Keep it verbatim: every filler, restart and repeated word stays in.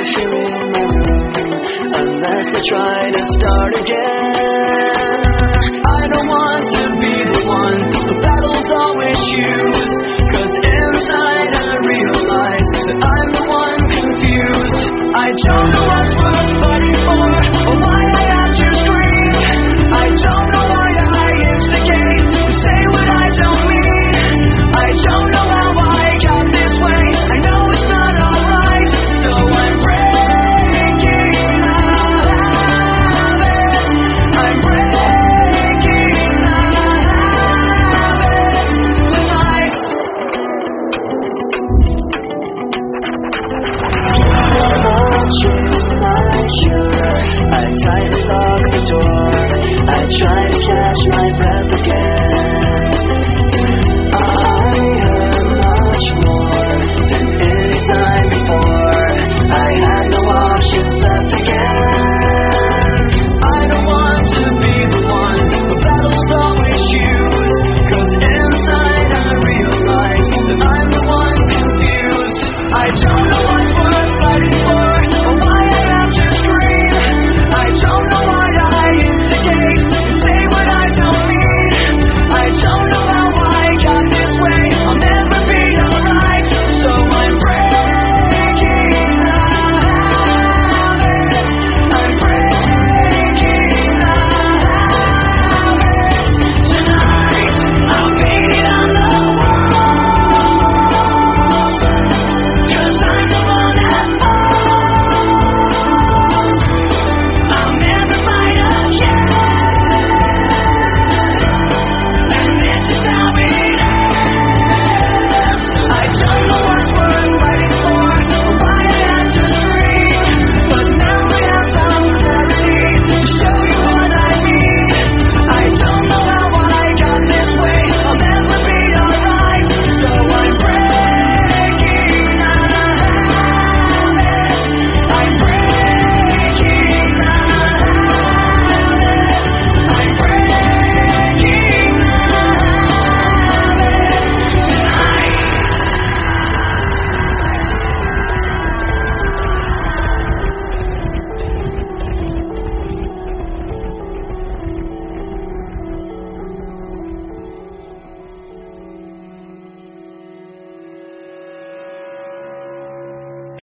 here in my room unless I try to start again. I don't want to be the one the battles always choose, 'cause inside I realize that I'm the one confused. I don't know what's worth fighting for, or why I have to scream. I don't know why I instigate and say what I don't mean. I don't know how I got this way. I know it's not alright, so I'm breaking the habit. I'm breaking the habit tonight. Watching my shirt, I tightly lock the door. I try to catch my breath again.